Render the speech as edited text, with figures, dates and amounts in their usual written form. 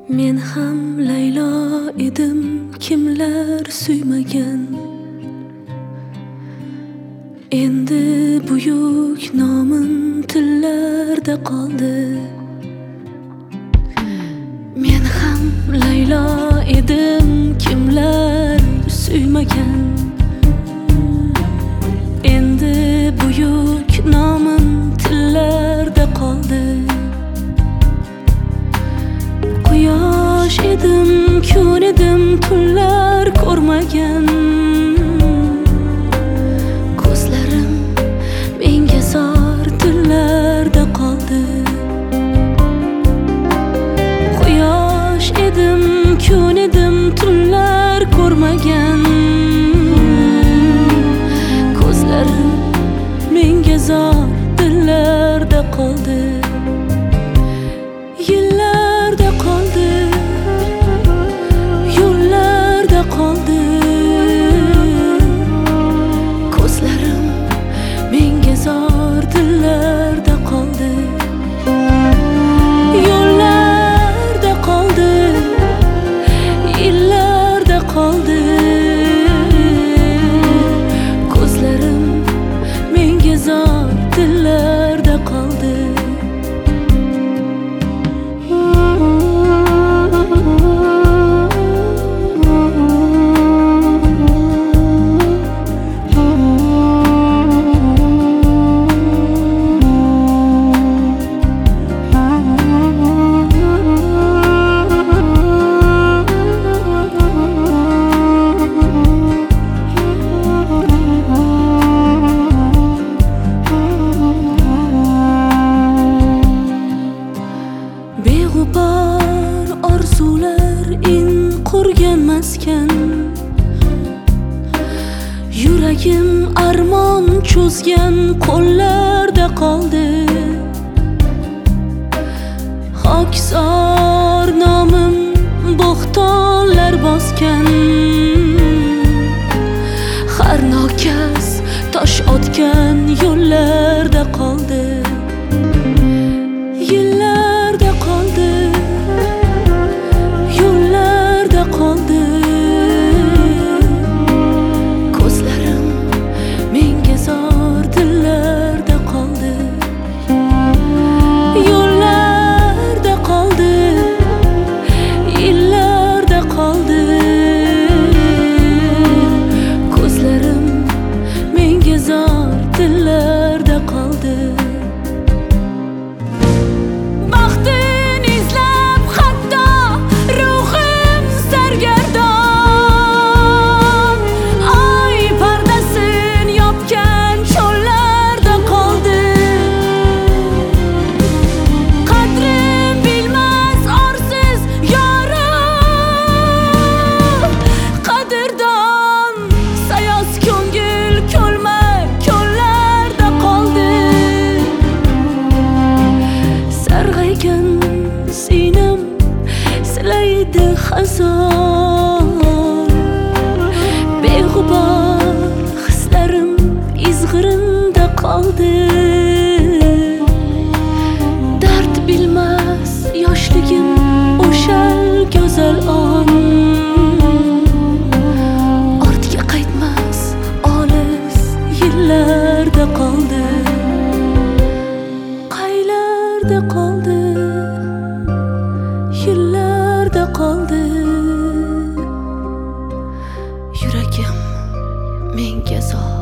Men ham Laylo edim, kimlar suymagan. Endi buyuk nomim tillarda qoldi. Men ham Laylo edim, kimlar suymagan. Endi buyuk nomim tillarda qoldi. Quyosh edim, kun edim, tunlar ko'rmagan. Ko'zlarim menga zor tillarda qoldi. Quyosh edim, kun edim, tunlar ko'rmagan. Ko'zlarim menga zor tillarda qoldi. Yillarda qoldi, yo'llarda qoldi. Ko'zlarim menga zor tillarda qoldi. Yo'llarda qoldi, yillarda qoldi. Ko'zlarim menga zor tillarda qoldi. Beg'ubor orzular in qurgan maskan. Yuragim armon cho'zgan qo'llarda qoldi. Xokisor nomim bo'xtonlar bosgan. Har nokas tosh otgan yo'llarda qoldi. Yillarda qoldi, yo'llarda qoldi. Ko'zlarim menga zor tillarda qoldi. Yo'llarda qoldi, yillarda qoldi. Ko'zlarim menga zor tillarda qoldi. Sinem silaydi xazon. Beg'ubor hislarim izg'irinda qoldi. Dard bilmas yoshligim o'shal go'zal on. Ortga qaytmas olis yillarda qoldi. Qaylarda qoldi, yillarda qoldi. Yuragim menga zor